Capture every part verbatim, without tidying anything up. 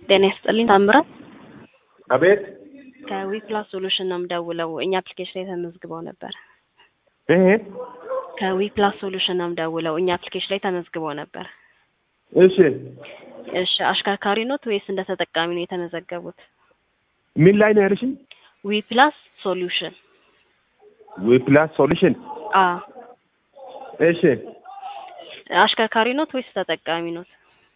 ጤና ይስጥልኝ ታምራት አቤት ከዊፕላስ ሶሉሽን ነው የምደውለው እኛ አፕሊኬሽን ላይ ተመዝግበው ነበር እህ ከዊፕላስ ሶሉሽን ነው የምደውለው እኛ አፕሊኬሽን ላይ ተመዝግበው ነበር እሺ እሺ አሽከርካሪ ኖት ወይስ እንደ ተጠቃሚ ነው የተመዘገቡት ምን ላይ ነው ያልሽኝ ዊፕላስ ሶሉሽን ዊፕላስ ሶሉሽን አ እሺ አሽከርካሪ ኖት ወይስ ተጠቃሚ ኖት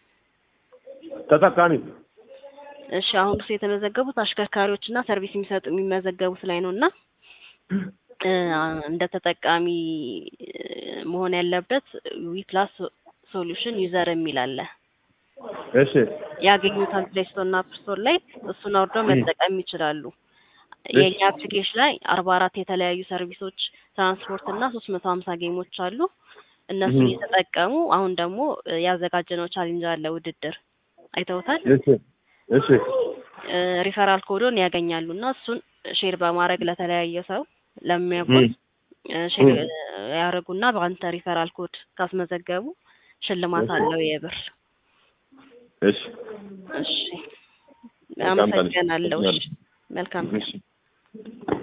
ተጠቃሚ እሺ አሁን እሱ የተመዘገቡት አሽከርካሪዎችና ሰርቪስ የሚሰጡ የሚመዘገቡት ላይ ነውና እንደ ተጠቃሚ መሆን ያለበት ዊፕላስ ሶሉሽን ዩዘር የሚል አለ እሺ ያገኙታል ፕሌይ ስቶር እና አፕ ስቶር ላይ እሱን አውርደው መጠቀም ይችላሉ የኛ አፕሊኬሽን ላይ አርባ አራት የተለያዩ ሰርቪሶች ትራንስፖርት እና ሶስት መቶ ሃምሳ ጌሞች አሉ እነሱ እየተጠቀሙ አሁን ደግሞ ያዘጋጀነው ቻሌንጅ አለ ውድድር አይተውታል እሺ እሺ ሪፈራል ኮዶን ያገኛሉና እሱን ሼር በማድረግ ለተለያየ ሰው ለሚያውቁት ሼር ያረጉና በአንተ ሪፈራል ኮድ ካስመዘገቡ ሽልማት አለው የብር እሺ እሺ አመሰግናለሁ መልካም